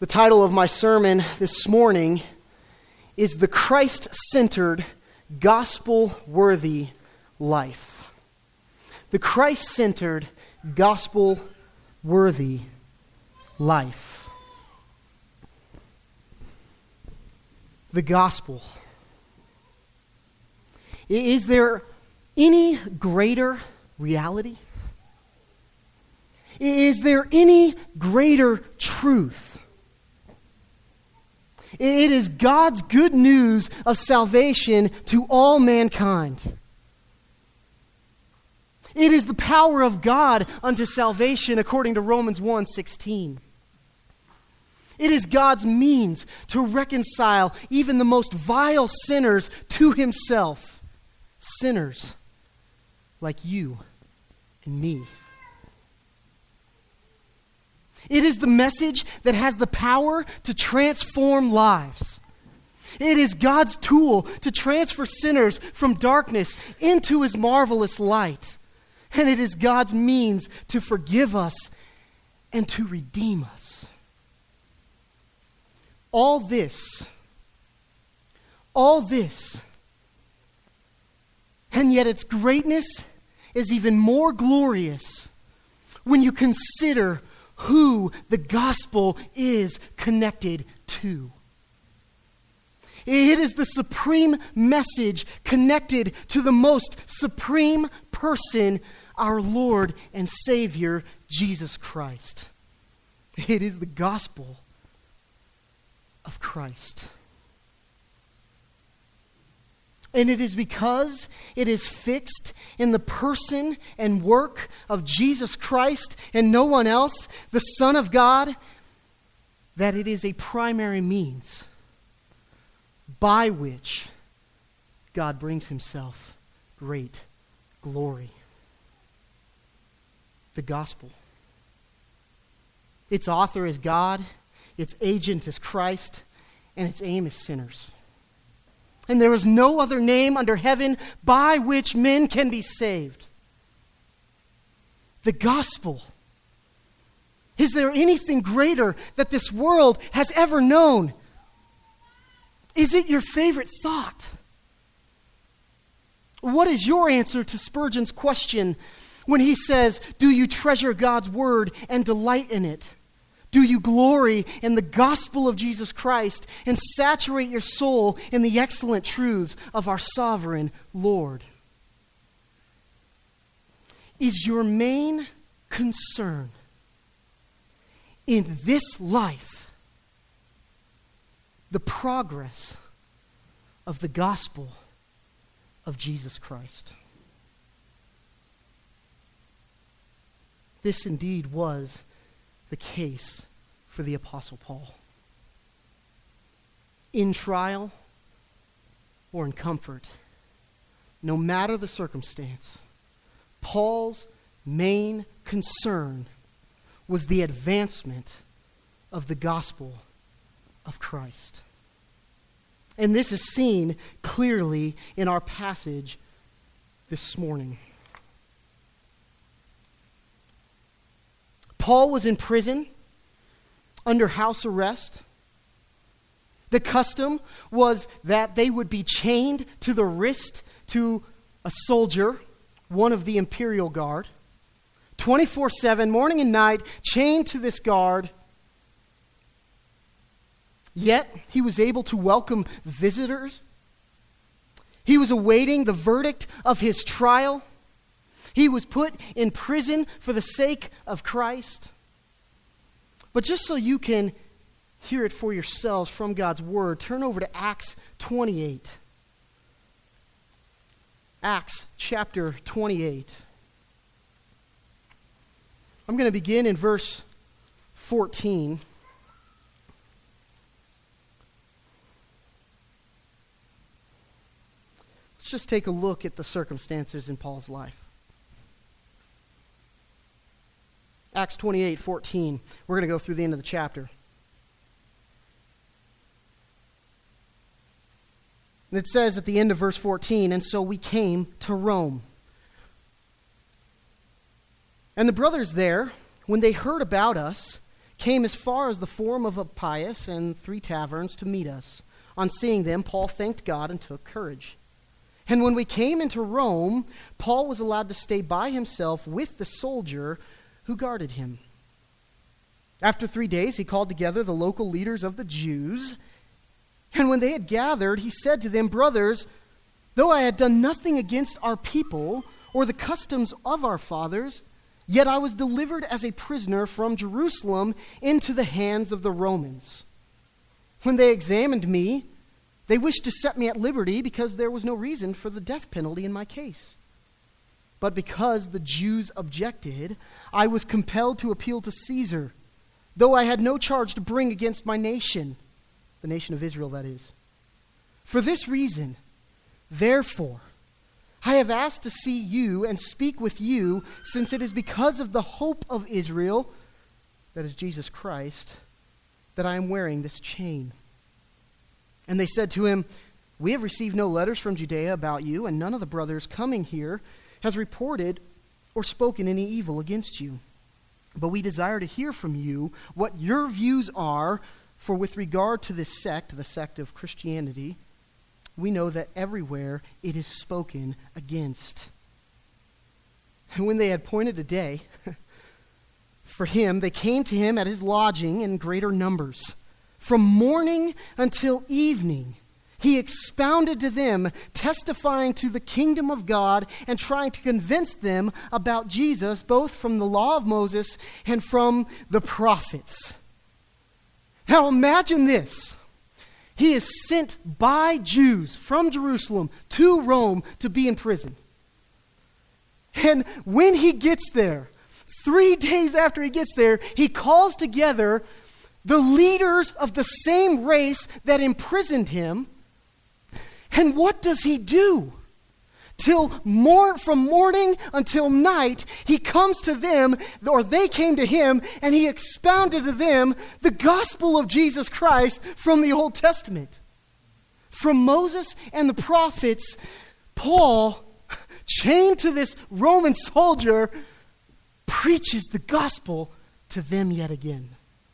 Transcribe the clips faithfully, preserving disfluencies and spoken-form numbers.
The title of my sermon this morning is The Christ-Centered, Gospel-Worthy Life. The Christ-Centered, Gospel-Worthy Life. The gospel. Is there any greater reality? Is there any greater truth? It is God's good news of salvation to all mankind. It is the power of God unto salvation according to Romans one sixteen. It is God's means to reconcile even the most vile sinners to himself. Sinners like you and me. It is the message that has the power to transform lives. It is God's tool to transfer sinners from darkness into his marvelous light. And it is God's means to forgive us and to redeem us. All this, all this, and yet its greatness is even more glorious when you consider who the gospel is connected to. It is the supreme message connected to the most supreme person, our Lord and Savior, Jesus Christ. It is the gospel of Christ. And it is because it is fixed in the person and work of Jesus Christ and no one else, the Son of God, that it is a primary means by which God brings himself great glory. The gospel. Its author is God, its agent is Christ, and its aim is sinners. And there is no other name under heaven by which men can be saved. The gospel. Is there anything greater that this world has ever known? Is it your favorite thought? What is your answer to Spurgeon's question when he says, do you treasure God's word and delight in it? Do you glory in the gospel of Jesus Christ and saturate your soul in the excellent truths of our sovereign Lord? Is your main concern in this life the progress of the gospel of Jesus Christ? This indeed was the case for the Apostle Paul. In trial or in comfort, no matter the circumstance, Paul's main concern was the advancement of the gospel of Christ. And this is seen clearly in our passage this morning. Paul was in prison under house arrest. The custom was that they would be chained to the wrist to a soldier, one of the imperial guard, twenty-four seven, morning and night, chained to this guard. Yet, he was able to welcome visitors. He was awaiting the verdict of his trial. He was put in prison for the sake of Christ. But just so you can hear it for yourselves from God's word, turn over to Acts twenty-eight. Acts chapter twenty-eight. I'm going to begin in verse fourteen. Let's just take a look at the circumstances in Paul's life. Acts twenty-eight fourteen. We're going to go through the end of the chapter. And it says at the end of verse fourteen, and so we came to Rome. And the brothers there, when they heard about us, came as far as the Forum of Appius and three taverns to meet us. On seeing them, Paul thanked God and took courage. And when we came into Rome, Paul was allowed to stay by himself with the soldier who guarded him. After three days, he called together the local leaders of the Jews. And when they had gathered, he said to them, "Brothers, though I had done nothing against our people or the customs of our fathers, yet I was delivered as a prisoner from Jerusalem into the hands of the Romans. When they examined me, they wished to set me at liberty because there was no reason for the death penalty in my case. But because the Jews objected, I was compelled to appeal to Caesar, though I had no charge to bring against my nation," the nation of Israel, that is. "For this reason, therefore, I have asked to see you and speak with you, since it is because of the hope of Israel, that is Jesus Christ, that I am wearing this chain." And they said to him, "We have received no letters from Judea about you, and none of the brothers coming here has reported or spoken any evil against you. But we desire to hear from you what your views are, for with regard to this sect, the sect of Christianity, we know that everywhere it is spoken against." And when they had appointed a day for him, they came to him at his lodging in greater numbers. From morning until evening, he expounded to them, testifying to the kingdom of God and trying to convince them about Jesus, both from the law of Moses and from the prophets. Now imagine this. He is sent by Jews from Jerusalem to Rome to be in prison. And when he gets there, three days after he gets there, he calls together the leaders of the same race that imprisoned him. And what does he do? Till mor- from morning until night, he comes to them, or they came to him, and he expounded to them the gospel of Jesus Christ from the Old Testament. From Moses and the prophets, Paul, chained to this Roman soldier, preaches the gospel to them yet again.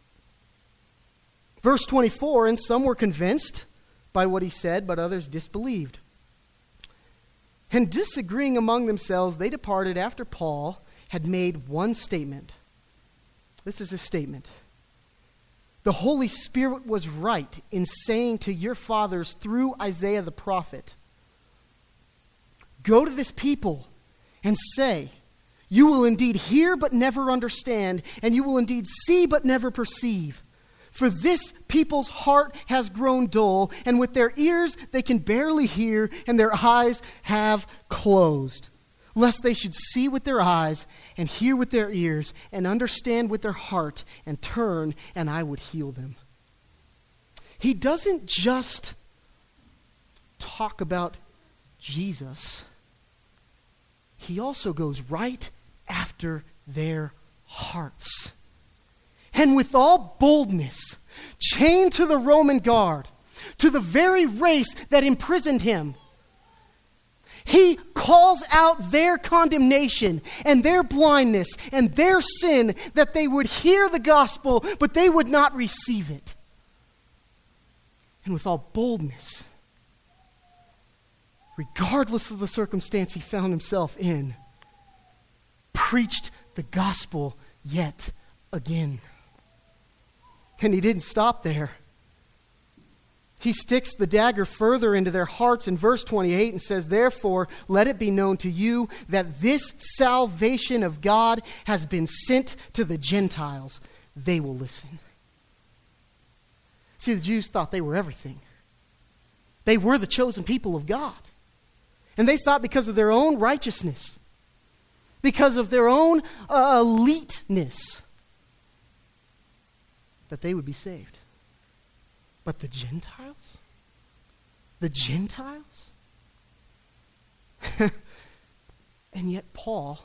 Verse twenty-four, "And some were convinced by what he said, but others disbelieved. And disagreeing among themselves, they departed after Paul had made one statement." This is his statement. "The Holy Spirit was right in saying to your fathers through Isaiah the prophet, 'Go to this people and say, you will indeed hear but never understand, and you will indeed see but never perceive. For this people's heart has grown dull, and with their ears they can barely hear, and their eyes have closed. Lest they should see with their eyes, and hear with their ears, and understand with their heart, and turn, and I would heal them.'" He doesn't just talk about Jesus. He also goes right after their hearts. And with all boldness, chained to the Roman guard, to the very race that imprisoned him, he calls out their condemnation and their blindness and their sin, that they would hear the gospel, but they would not receive it. And with all boldness, regardless of the circumstance he found himself in, preached the gospel yet again. And he didn't stop there. He sticks the dagger further into their hearts in verse twenty-eight and says, "Therefore, let it be known to you that this salvation of God has been sent to the Gentiles. They will listen." See, the Jews thought they were everything. They were the chosen people of God. And they thought because of their own righteousness, because of their own uh, eliteness, that they would be saved. But the Gentiles? The Gentiles? And yet Paul,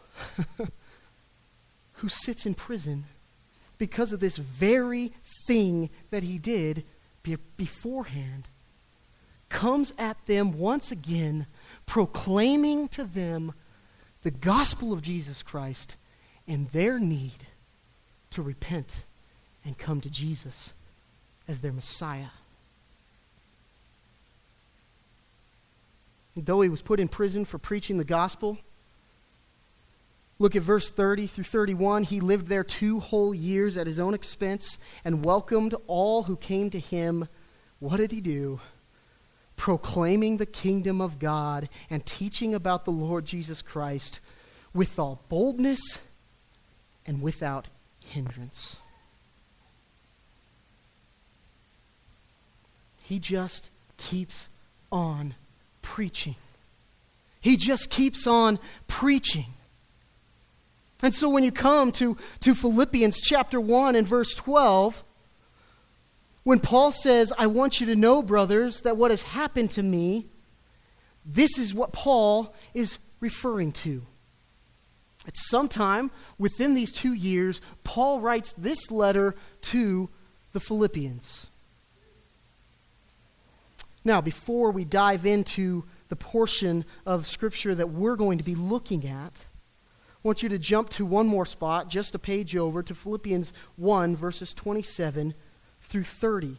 who sits in prison because of this very thing that he did be- beforehand, comes at them once again, proclaiming to them the gospel of Jesus Christ and their need to repent and come to Jesus as their Messiah. Though he was put in prison for preaching the gospel, look at verse thirty through thirty-one. He lived there two whole years at his own expense and welcomed all who came to him. What did he do? Proclaiming the kingdom of God and teaching about the Lord Jesus Christ with all boldness and without hindrance. He just keeps on preaching. He just keeps on preaching. And so when you come to, to Philippians chapter one and verse twelve, when Paul says, I want you to know, brothers, that what has happened to me, this is what Paul is referring to. At some time within these two years, Paul writes this letter to the Philippians. Now, before we dive into the portion of Scripture that we're going to be looking at, I want you to jump to one more spot, just a page over, to Philippians one, verses twenty-seven through thirty.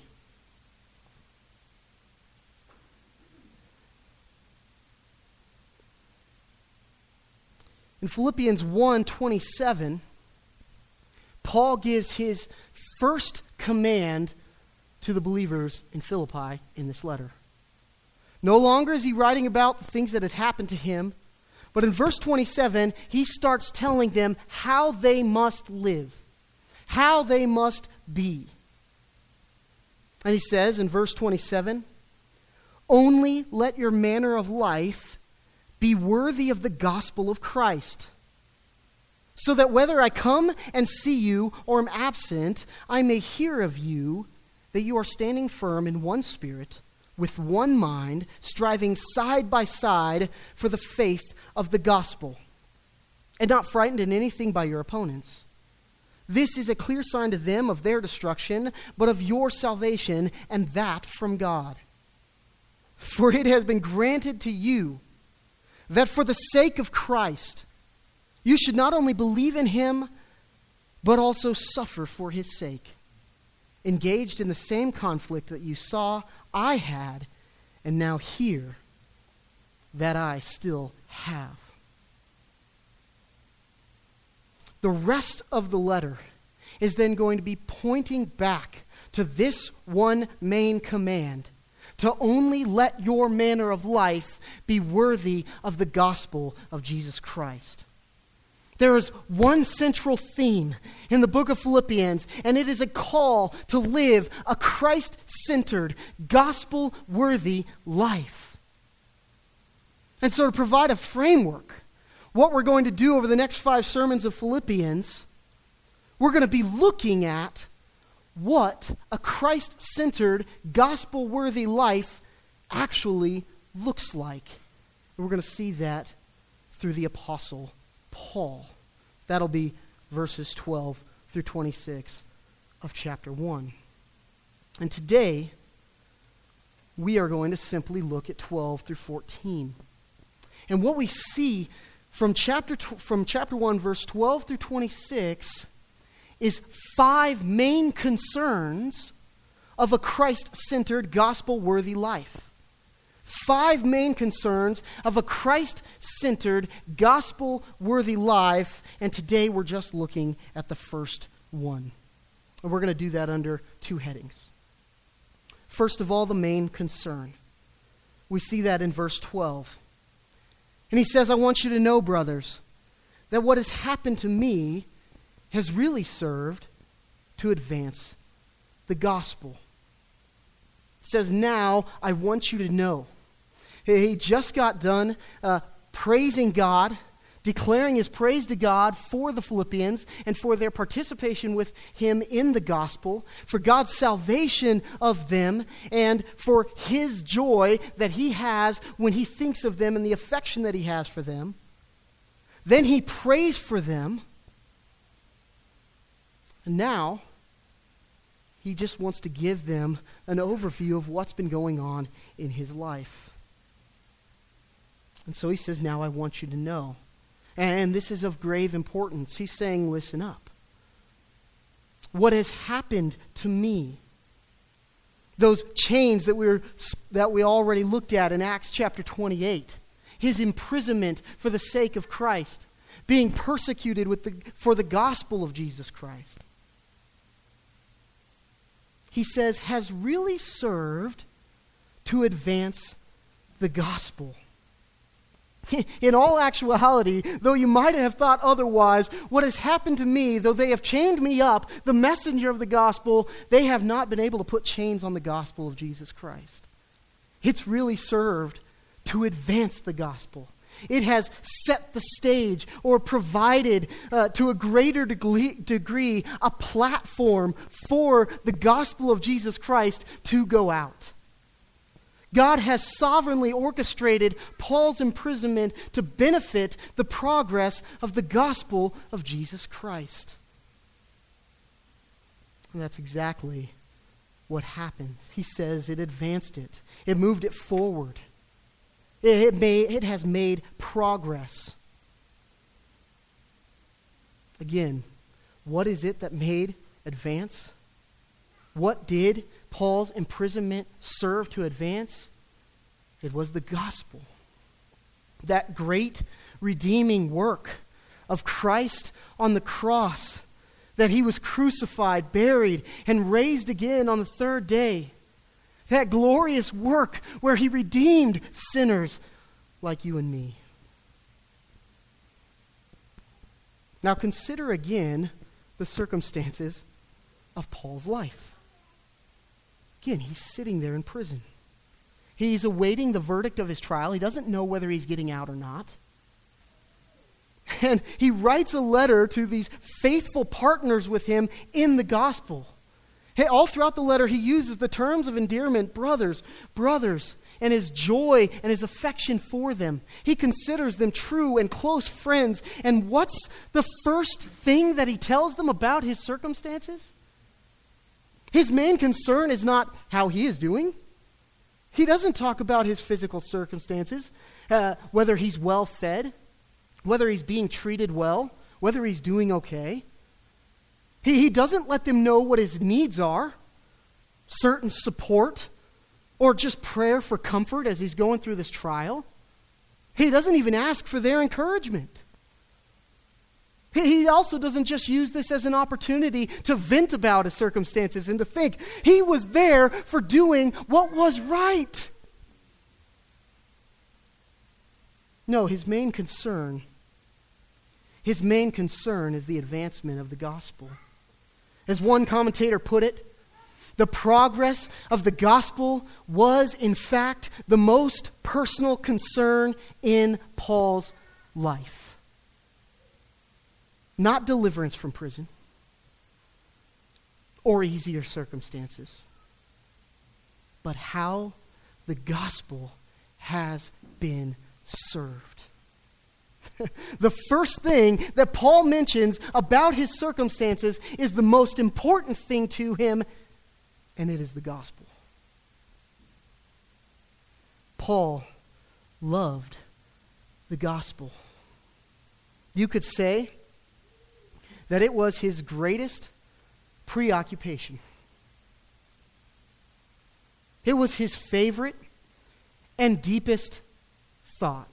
In Philippians one twenty-seven, Paul gives his first command to the believers in Philippi in this letter. No longer is he writing about the things that had happened to him, but in verse twenty-seven, he starts telling them how they must live, how they must be. And he says in verse twenty-seven, only let your manner of life be worthy of the gospel of Christ, so that whether I come and see you or am absent, I may hear of you that you are standing firm in one spirit, with one mind, striving side by side for the faith of the gospel, and not frightened in anything by your opponents. This is a clear sign to them of their destruction, but of your salvation, and that from God. For it has been granted to you that for the sake of Christ, you should not only believe in him, but also suffer for his sake, engaged in the same conflict that you saw I had, and now hear that I still have. The rest of the letter is then going to be pointing back to this one main command, to only let your manner of life be worthy of the gospel of Jesus Christ. There is one central theme in the book of Philippians, and it is a call to live a Christ-centered, gospel-worthy life. And so to provide a framework, what we're going to do over the next five sermons of Philippians, we're going to be looking at what a Christ-centered, gospel-worthy life actually looks like. And we're going to see that through the Apostle Paul. That'll be verses twelve through twenty-six of chapter one. And today, we are going to simply look at twelve through fourteen. And what we see from chapter tw- from chapter one, verse twelve through twenty-six, is five main concerns of a Christ-centered, gospel-worthy life. Five main concerns of a Christ-centered, gospel-worthy life, and today we're just looking at the first one. And we're going to do that under two headings. First of all, the main concern. We see that in verse twelve. And he says, I want you to know, brothers, that what has happened to me has really served to advance the gospel. He says, now I want you to know. He just got done uh, praising God, declaring his praise to God for the Philippians and for their participation with him in the gospel, for God's salvation of them, and for his joy that he has when he thinks of them and the affection that he has for them. Then he prays for them. And now, he just wants to give them an overview of what's been going on in his life. And so he says, now I want you to know. And this is of grave importance. He's saying, listen up. what has happened to me. Those chains that we were, that we already looked at in Acts chapter twenty-eight. His imprisonment for the sake of Christ. Being persecuted with the, for the gospel of Jesus Christ. He says, has really served to advance the gospel. In all actuality, though you might have thought otherwise, what has happened to me, though they have chained me up, the messenger of the gospel, they have not been able to put chains on the gospel of Jesus Christ. It's really served to advance the gospel. It has set the stage or provided uh, to a greater degree, degree a platform for the gospel of Jesus Christ to go out. God has sovereignly orchestrated Paul's imprisonment to benefit the progress of the gospel of Jesus Christ. And that's exactly what happened. He says it advanced it. It moved it forward. It, it, made, it has made progress. Again, what is it that made advance? What did Paul's imprisonment serve to advance? It was the gospel. That great redeeming work of Christ on the cross, that he was crucified, buried, and raised again on the third day. That glorious work where he redeemed sinners like you and me. Now consider again the circumstances of Paul's life. Again, he's sitting there in prison. He's awaiting the verdict of his trial. He doesn't know whether he's getting out or not. And he writes a letter to these faithful partners with him in the gospel. Hey, all throughout the letter, he uses the terms of endearment, brothers, brothers, and his joy and his affection for them. He considers them true and close friends. And what's the first thing that he tells them about his circumstances? His main concern is not how he is doing. He doesn't talk about his physical circumstances, uh, whether he's well fed, whether he's being treated well, whether he's doing okay. He, he doesn't let them know what his needs are, certain support, or just prayer for comfort as he's going through this trial. He doesn't even ask for their encouragement. He also doesn't just use this as an opportunity to vent about his circumstances and to think. He was there for doing what was right. No, his main concern, his main concern is the advancement of the gospel. As one commentator put it, the progress of the gospel was, in fact, the most personal concern in Paul's life. Not deliverance from prison or easier circumstances, but how the gospel has been served. The first thing that Paul mentions about his circumstances is the most important thing to him, and it is the gospel. Paul loved the gospel. You could say that it was his greatest preoccupation. It was his favorite and deepest thought.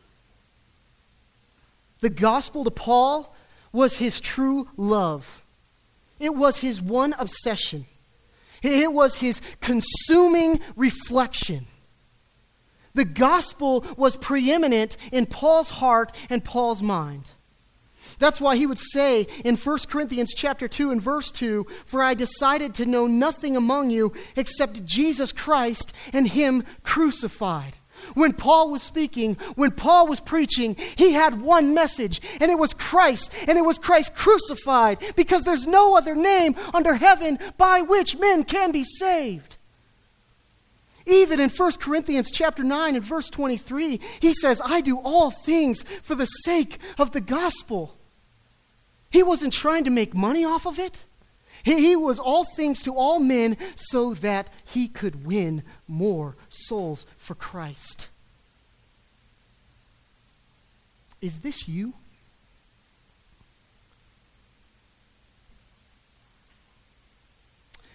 The gospel to Paul was his true love. It was his one obsession. It was his consuming reflection. The gospel was preeminent in Paul's heart and Paul's mind. That's why he would say in First Corinthians chapter two and verse two, "For I decided to know nothing among you except Jesus Christ and him crucified." When Paul was speaking, when Paul was preaching, he had one message, and it was Christ, and it was Christ crucified, because there's no other name under heaven by which men can be saved. Even in First Corinthians chapter nine and verse twenty-three, he says, "I do all things for the sake of the gospel." He wasn't trying to make money off of it. He, he was all things to all men so that he could win more souls for Christ. Is this you?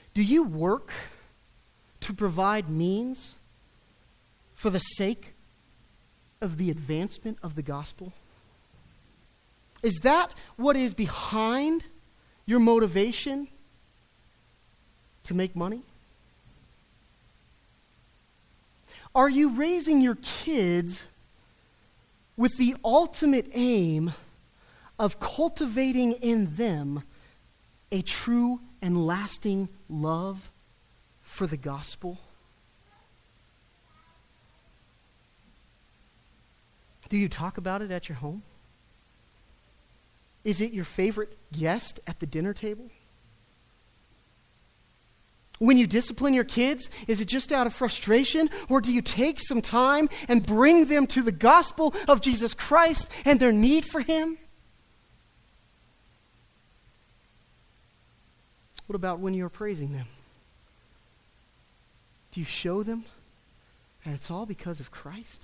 Do you work to provide means for the sake of the advancement of the gospel? Is that what is behind your motivation to make money? Are you raising your kids with the ultimate aim of cultivating in them a true and lasting love for the gospel? Do you talk about it at your home? Is it your favorite guest at the dinner table? When you discipline your kids, is it just out of frustration, or do you take some time and bring them to the gospel of Jesus Christ and their need for Him? What about when you're praising them? Do you show them that it's all because of Christ?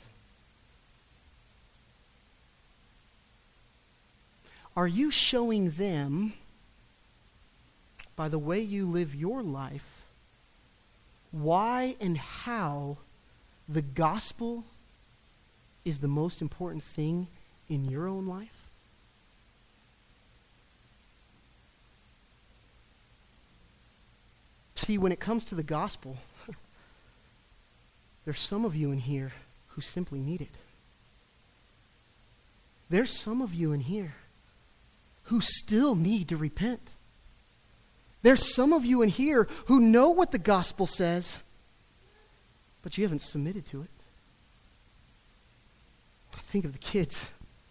Are you showing them, by the way you live your life, why and how the gospel is the most important thing in your own life? See, when it comes to the gospel, there's some of you in here who simply need it. There's some of you in here who still need to repent. There's some of you in here who know what the gospel says, but you haven't submitted to it. Think of the kids.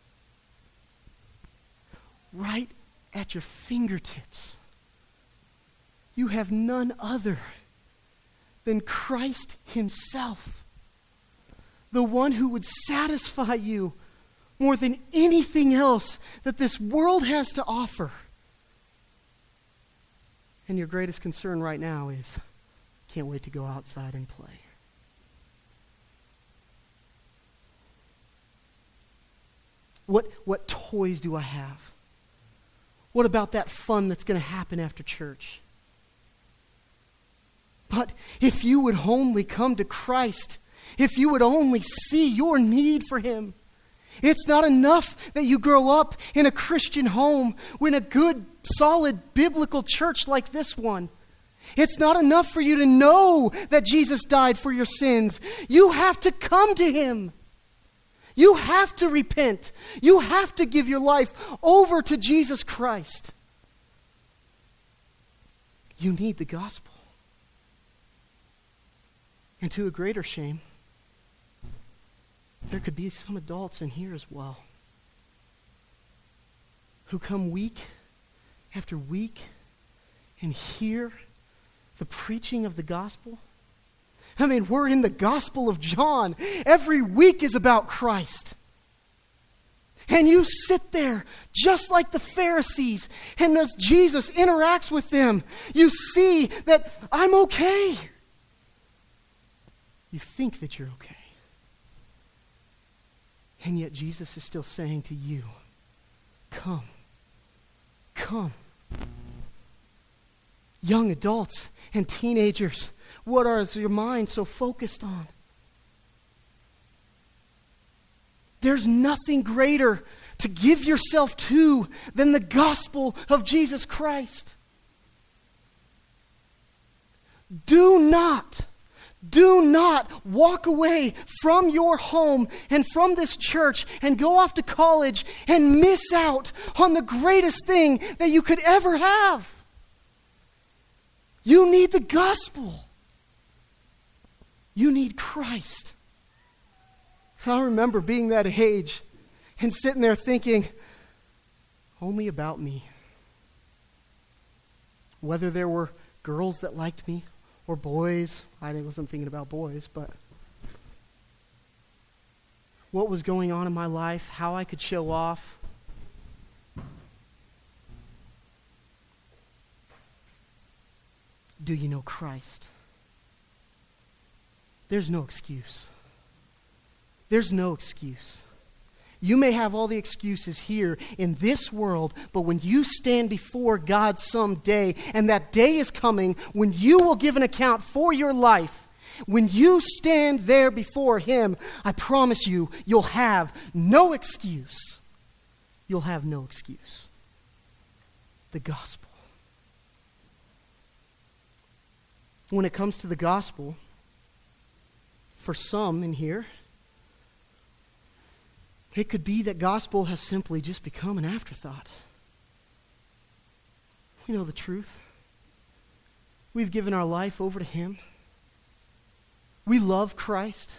Right at your fingertips, you have none other than Christ Himself, the one who would satisfy you more than anything else that this world has to offer. And your greatest concern right now is, can't wait to go outside and play. What, what toys do I have? What about that fun that's going to happen after church? But if you would only come to Christ, if you would only see your need for Him, it's not enough that you grow up in a Christian home, in a good, solid, biblical church like this one. It's not enough for you to know that Jesus died for your sins. You have to come to Him. You have to repent. You have to give your life over to Jesus Christ. You need the gospel. And to a greater shame, there could be some adults in here as well who come week after week and hear the preaching of the gospel. I mean, we're in the Gospel of John. Every week is about Christ. And you sit there just like the Pharisees, and as Jesus interacts with them, you see that I'm okay. You think that you're okay. And yet Jesus is still saying to you, come, come. Young adults and teenagers, what is your mind so focused on? There's nothing greater to give yourself to than the gospel of Jesus Christ. Do not Do not walk away from your home and from this church and go off to college and miss out on the greatest thing that you could ever have. You need the gospel. You need Christ. I remember being that age and sitting there thinking, only about me. Whether there were girls that liked me, or boys. I wasn't thinking about boys, but what was going on in my life, how I could show off. Do you know Christ? There's no excuse. There's no excuse. You may have all the excuses here in this world, but when you stand before God someday, and that day is coming when you will give an account for your life, when you stand there before Him, I promise you, you'll have no excuse. You'll have no excuse. The gospel. When it comes to the gospel, for some in here, it could be that gospel has simply just become an afterthought. We know the truth. We've given our life over to Him. We love Christ.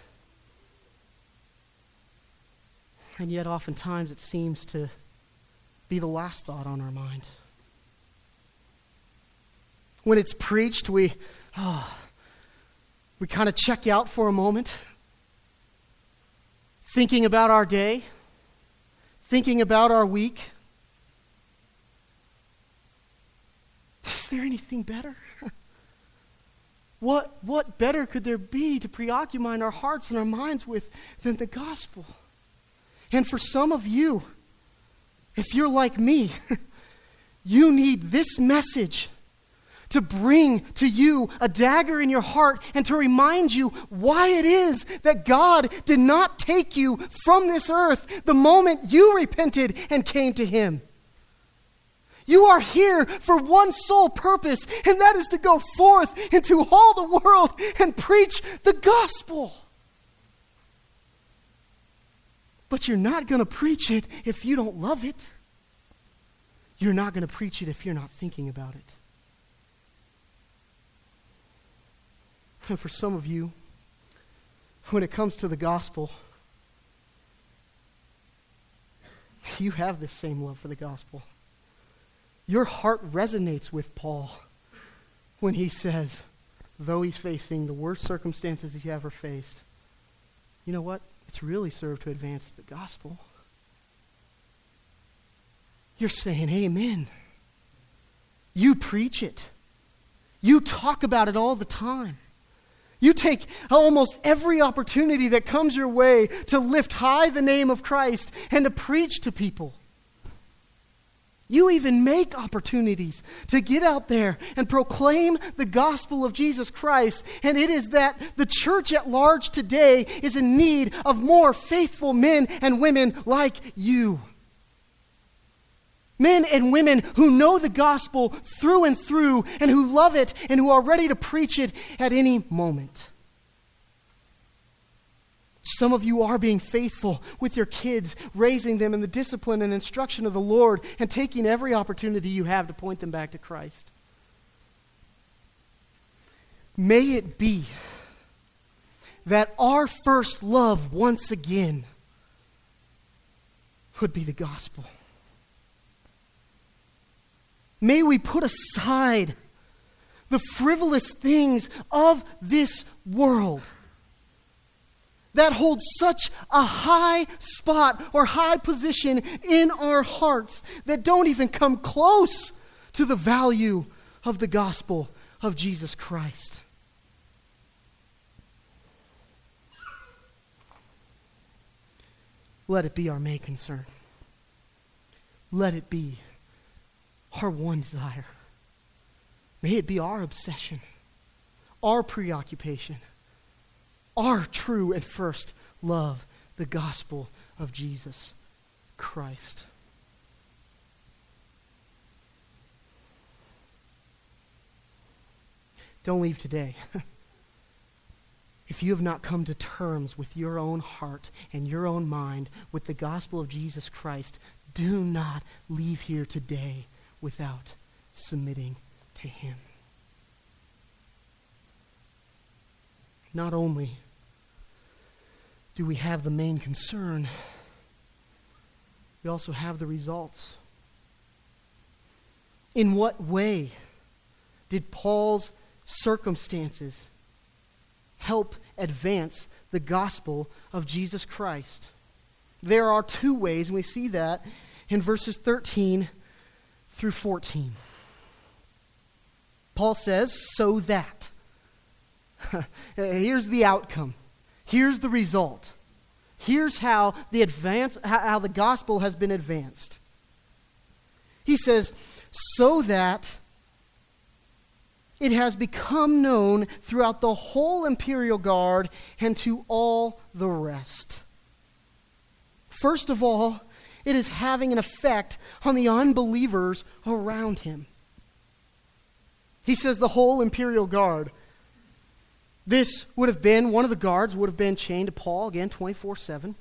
And yet oftentimes it seems to be the last thought on our mind. When it's preached, we, oh, we kind of check out for a moment, thinking about our day, thinking about our week. Is there anything better? What, what better could there be to preoccupy our hearts and our minds with than the gospel? And for some of you, if you're like me, you need this message to bring to you a dagger in your heart and to remind you why it is that God did not take you from this earth the moment you repented and came to Him. You are here for one sole purpose, and that is to go forth into all the world and preach the gospel. But you're not going to preach it if you don't love it. You're not going to preach it if you're not thinking about it. And for some of you, when it comes to the gospel, you have this same love for the gospel. Your heart resonates with Paul when he says, though he's facing the worst circumstances he's ever faced, you know what? It's really served to advance the gospel. You're saying amen. You preach it. You talk about it all the time. You take almost every opportunity that comes your way to lift high the name of Christ and to preach to people. You even make opportunities to get out there and proclaim the gospel of Jesus Christ. And it is that the church at large today is in need of more faithful men and women like you. Men and women who know the gospel through and through and who love it and who are ready to preach it at any moment. Some of you are being faithful with your kids, raising them in the discipline and instruction of the Lord and taking every opportunity you have to point them back to Christ. May it be that our first love once again would be the gospel. May we put aside the frivolous things of this world that hold such a high spot or high position in our hearts that don't even come close to the value of the gospel of Jesus Christ. Let it be our main concern. Let it be our one desire. May it be our obsession, our preoccupation, our true and first love, the gospel of Jesus Christ. Don't leave today. If you have not come to terms with your own heart and your own mind with the gospel of Jesus Christ, do not leave here today without submitting to Him. Not only do we have the main concern, we also have the results. In what way did Paul's circumstances help advance the gospel of Jesus Christ? There are two ways, and we see that in verses thirteen through fourteen. Paul says, so that. Here's the outcome. Here's the result. Here's how the advance, how the gospel has been advanced. He says, so that it has become known throughout the whole imperial guard and to all the rest. First of all, it is having an effect on the unbelievers around him. He says the whole imperial guard. This would have been, one of the guards would have been chained to Paul, again, twenty-four seven.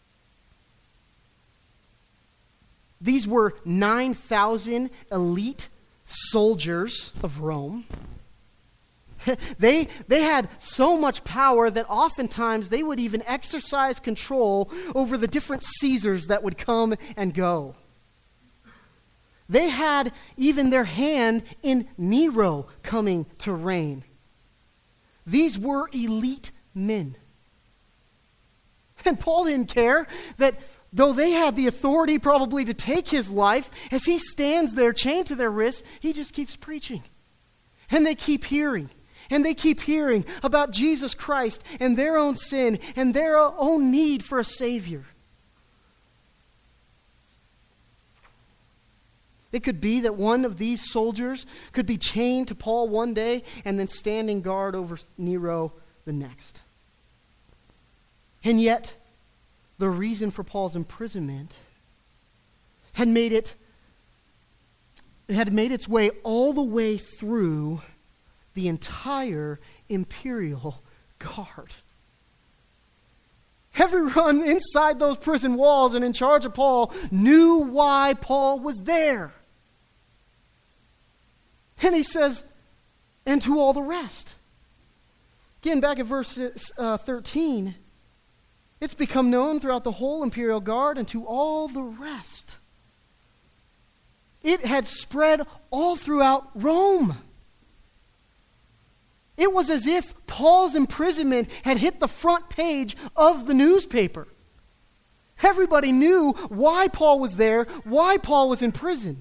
These were nine thousand elite soldiers of Rome. they, they had so much power that oftentimes they would even exercise control over the different Caesars that would come and go. They had even their hand in Nero coming to reign. These were elite men. And Paul didn't care that though they had the authority probably to take his life, as he stands there chained to their wrists, he just keeps preaching. And they keep hearing. And they keep hearing about Jesus Christ and their own sin and their own need for a Savior. It could be that one of these soldiers could be chained to Paul one day and then standing guard over Nero the next. And yet, the reason for Paul's imprisonment had made it, it had made its way all the way through the entire imperial guard. Everyone inside those prison walls and in charge of Paul knew why Paul was there. And he says, and to all the rest. Again, back at verse uh, thirteen, it's become known throughout the whole imperial guard and to all the rest. It had spread all throughout Rome. It was as if Paul's imprisonment had hit the front page of the newspaper. Everybody knew why Paul was there, why Paul was in prison.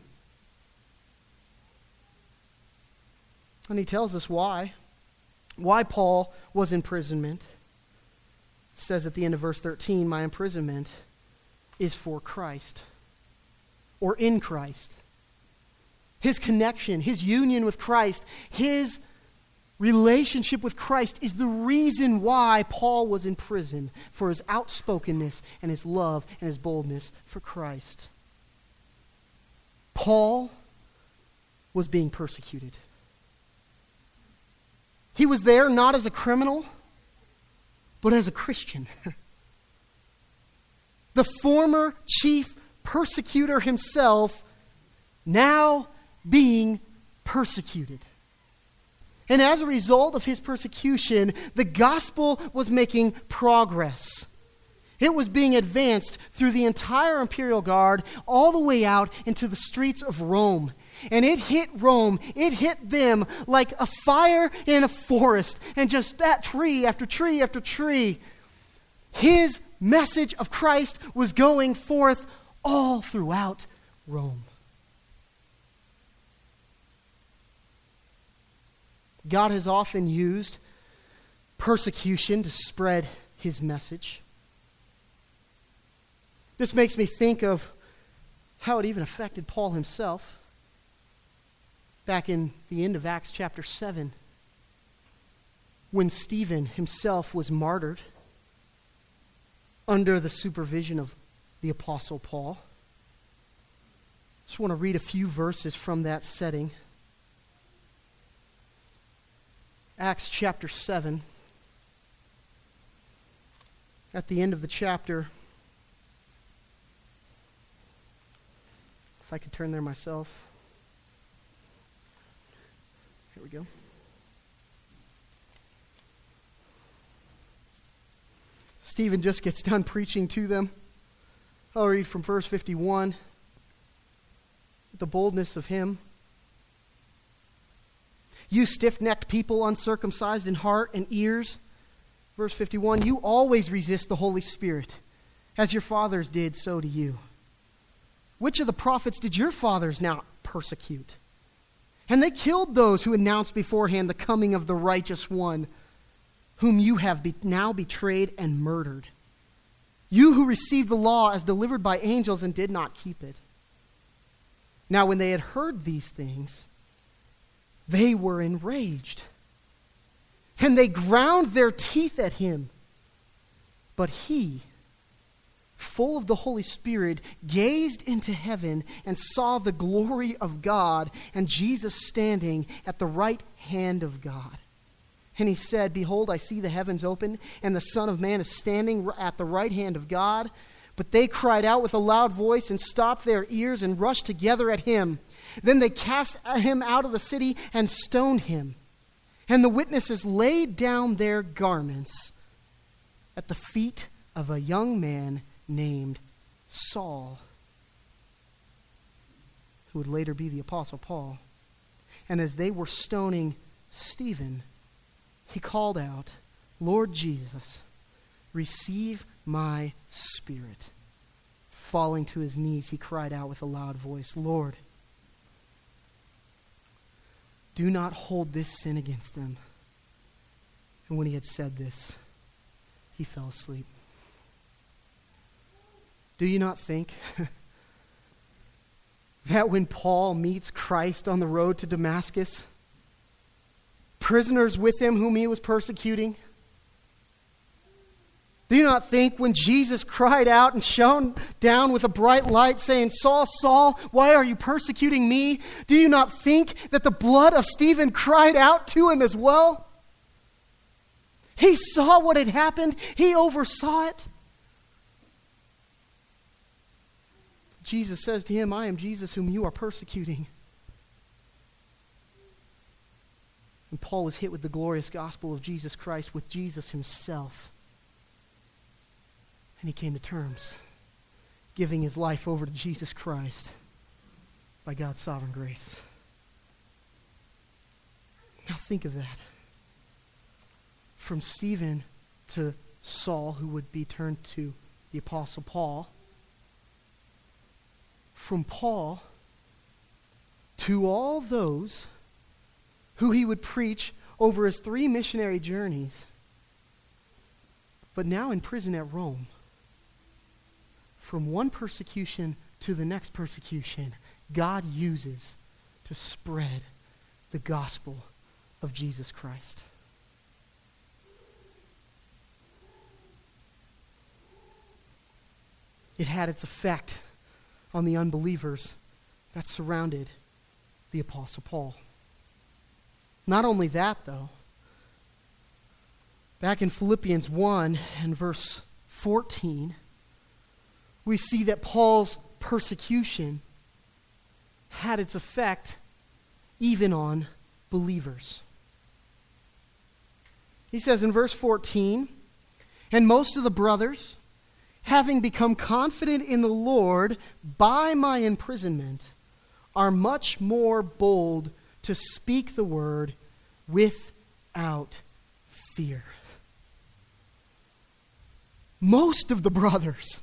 And he tells us why. Why Paul was in imprisonment. It says at the end of verse thirteen, my imprisonment is for Christ. Or in Christ. His connection, his union with Christ, his relationship with Christ is the reason why Paul was in prison, for his outspokenness and his love and his boldness for Christ. Paul was being persecuted. He was there not as a criminal, but as a Christian. The former chief persecutor himself now being persecuted. And as a result of his persecution, the gospel was making progress. It was being advanced through the entire imperial guard all the way out into the streets of Rome. And it hit Rome, it hit them like a fire in a forest, and just that tree after tree after tree. His message of Christ was going forth all throughout Rome. God has often used persecution to spread his message. This makes me think of how it even affected Paul himself. Back in the end of Acts chapter seven, when Stephen himself was martyred under the supervision of the Apostle Paul. I just want to read a few verses from that setting. Acts chapter seven. At the end of the chapter, if I could turn there myself. Here we go. Stephen just gets done preaching to them. I'll read from verse fifty-one. The boldness of him. You stiff-necked people, uncircumcised in heart and ears. Verse fifty-one, you always resist the Holy Spirit. As your fathers did, so do you. Which of the prophets did your fathers now persecute? And they killed those who announced beforehand the coming of the righteous one, whom you have be- now betrayed and murdered. You who received the law as delivered by angels and did not keep it." Now when they had heard these things, they were enraged, and they ground their teeth at him. But he, full of the Holy Spirit, gazed into heaven and saw the glory of God and Jesus standing at the right hand of God. And he said, "Behold, I see the heavens open, and the Son of Man is standing at the right hand of God." But they cried out with a loud voice and stopped their ears and rushed together at him. Then they cast him out of the city and stoned him. And the witnesses laid down their garments at the feet of a young man named Saul, who would later be the Apostle Paul. And as they were stoning Stephen, he called out, "Lord Jesus, receive my spirit." Falling to his knees, he cried out with a loud voice, "Lord, do not hold this sin against them." And when he had said this, he fell asleep. Do you not think that when Paul meets Christ on the road to Damascus, prisoners with him whom he was persecuting, do you not think when Jesus cried out and shone down with a bright light saying, "Saul, Saul, why are you persecuting me?" Do you not think that the blood of Stephen cried out to him as well? He saw what had happened. He oversaw it. Jesus says to him, "I am Jesus whom you are persecuting." And Paul was hit with the glorious gospel of Jesus Christ, with Jesus himself. And he came to terms, giving his life over to Jesus Christ by God's sovereign grace. Now think of that. From Stephen to Saul, who would be turned to the Apostle Paul. From Paul to all those who he would preach over his three missionary journeys, but now in prison at Rome. From one persecution to the next persecution, God uses to spread the gospel of Jesus Christ. It had its effect on the unbelievers that surrounded the Apostle Paul. Not only that, though, back in Philippians one and verse fourteen, we see that Paul's persecution had its effect even on believers. He says in verse fourteen, "And most of the brothers, having become confident in the Lord by my imprisonment, are much more bold to speak the word without fear." Most of the brothers.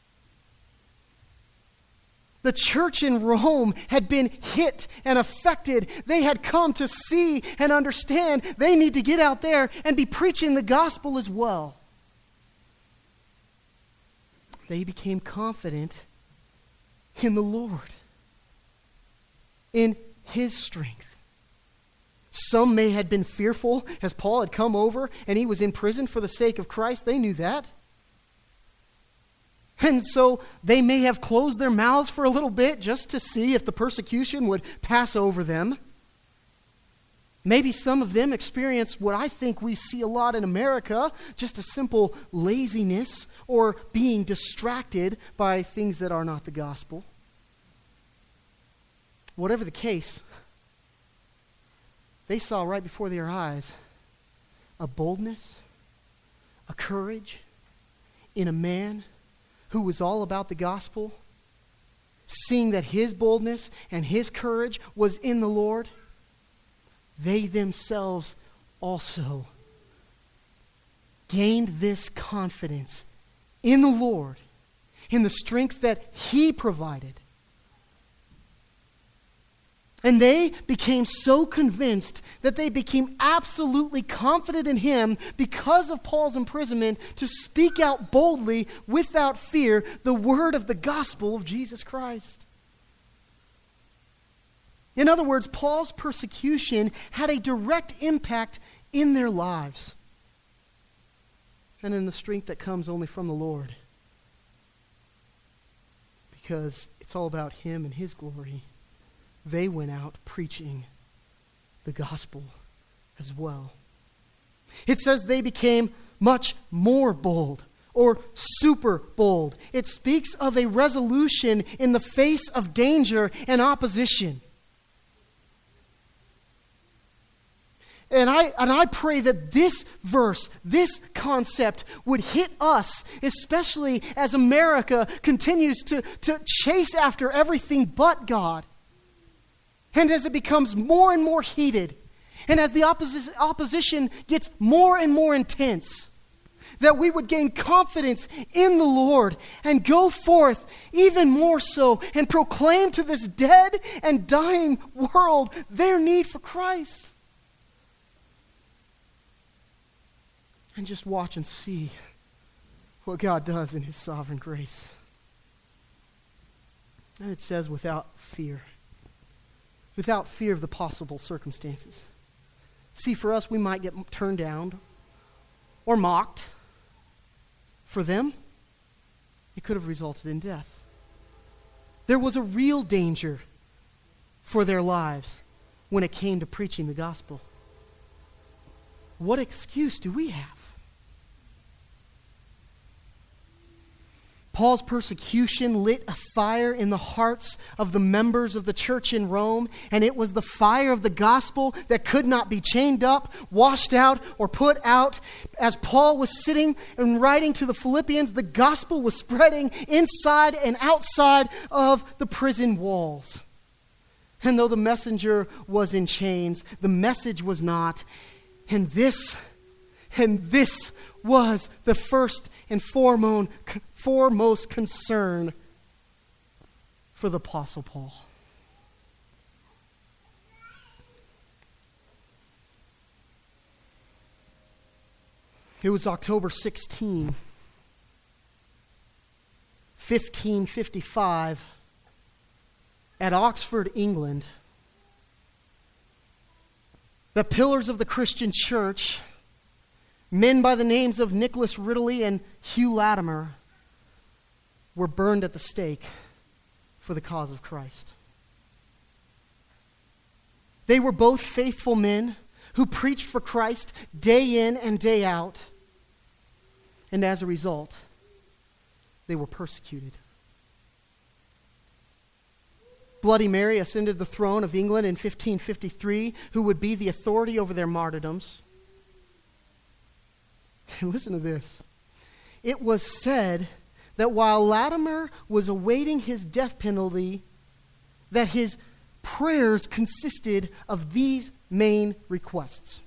The church in Rome had been hit and affected. They had come to see and understand they need to get out there and be preaching the gospel as well. They became confident in the Lord, in his strength. Some may have been fearful as Paul had come over and he was in prison for the sake of Christ. They knew that. And so they may have closed their mouths for a little bit just to see if the persecution would pass over them. Maybe some of them experienced what I think we see a lot in America, just a simple laziness or being distracted by things that are not the gospel. Whatever the case, they saw right before their eyes a boldness, a courage in a man who was all about the gospel, seeing that his boldness and his courage was in the Lord. They themselves also gained this confidence in the Lord, in the strength that he provided. And they became so convinced that they became absolutely confident in him because of Paul's imprisonment to speak out boldly, without fear, the word of the gospel of Jesus Christ. In other words, Paul's persecution had a direct impact in their lives and in the strength that comes only from the Lord, because it's all about him and his glory. They went out preaching the gospel as well. It says they became much more bold, or super bold. It speaks of a resolution in the face of danger and opposition. And I, and I pray that this verse, this concept would hit us, especially as America continues to, to chase after everything but God. And as it becomes more and more heated, and as the opposi- opposition gets more and more intense, that we would gain confidence in the Lord and go forth even more so and proclaim to this dead and dying world their need for Christ. And just watch and see what God does in his sovereign grace. And it says without fear. Without fear of the possible circumstances. See, for us, we might get turned down or mocked. For them, it could have resulted in death. There was a real danger for their lives when it came to preaching the gospel. What excuse do we have? Paul's persecution lit a fire in the hearts of the members of the church in Rome, and it was the fire of the gospel that could not be chained up, washed out, or put out. As Paul was sitting and writing to the Philippians, the gospel was spreading inside and outside of the prison walls. And though the messenger was in chains, the message was not. And this, and this was the first and foremost, foremost concern for the Apostle Paul. It was October sixteenth, fifteen fifty-five, at Oxford, England, the pillars of the Christian church, men by the names of Nicholas Ridley and Hugh Latimer, were burned at the stake for the cause of Christ. They were both faithful men who preached for Christ day in and day out. And as a result, they were persecuted. Bloody Mary ascended the throne of England in fifteen fifty-three, who would be the authority over their martyrdoms. And listen to this. It was said that while Latimer was awaiting his death penalty, that his prayers consisted of these main requests.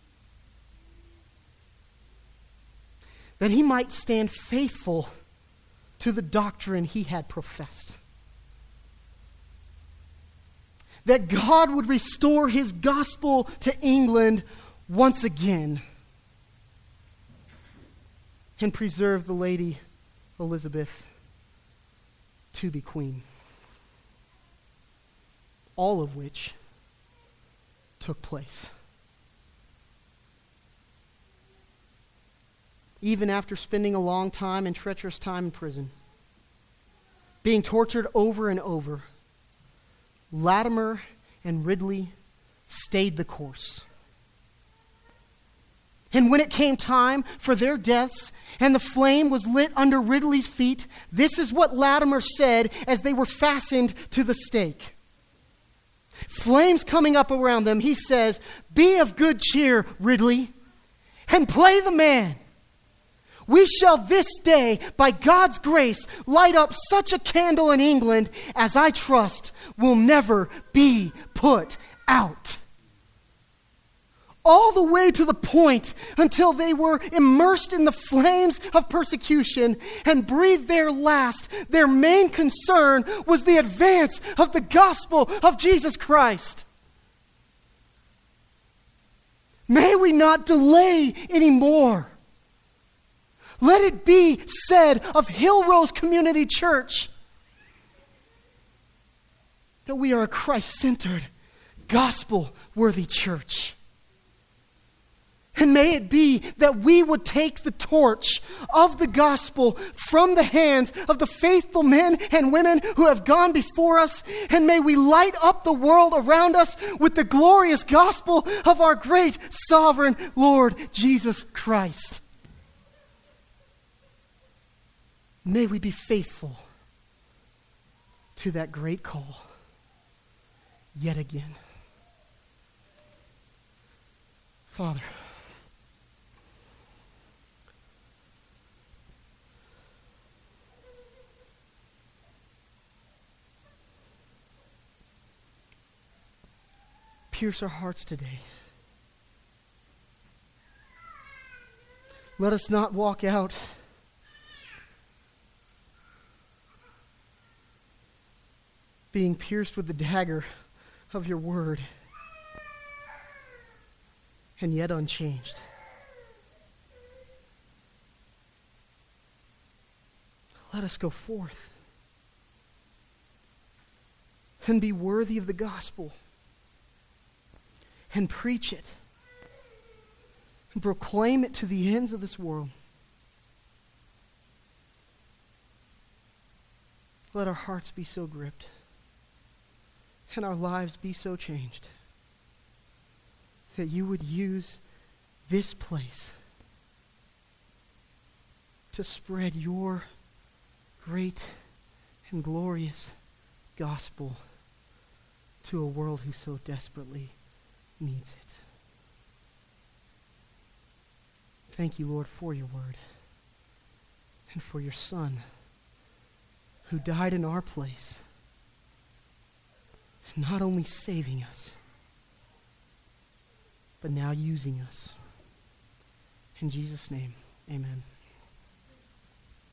That he might stand faithful to the doctrine he had professed. That God would restore his gospel to England once again and preserve the Lady Elizabeth to be queen. All of which took place. Even after spending a long time and treacherous time in prison, being tortured over and over, Latimer and Ridley stayed the course. And when it came time for their deaths and the flame was lit under Ridley's feet, this is what Latimer said as they were fastened to the stake. Flames coming up around them, he says, "Be of good cheer, Ridley, and play the man. We shall this day, by God's grace, light up such a candle in England as I trust will never be put out." all the way to the point until they were immersed in the flames of persecution and breathed their last. Their main concern was the advance of the gospel of Jesus Christ. May we not delay anymore. Let it be said of Hill Rose Community Church that we are a Christ-centered, gospel-worthy church. And may it be that we would take the torch of the gospel from the hands of the faithful men and women who have gone before us, and may we light up the world around us with the glorious gospel of our great sovereign Lord Jesus Christ. May we be faithful to that great call yet again. Father, pierce our hearts today. Let us not walk out being pierced with the dagger of your word and yet unchanged. Let us go forth and be worthy of the gospel and preach it and proclaim it to the ends of this world. Let our hearts be so gripped and our lives be so changed that you would use this place to spread your great and glorious gospel to a world who so desperately needs it. Thank you, Lord, for your word and for your Son who died in our place, not only saving us, but now using us. In Jesus' name, amen.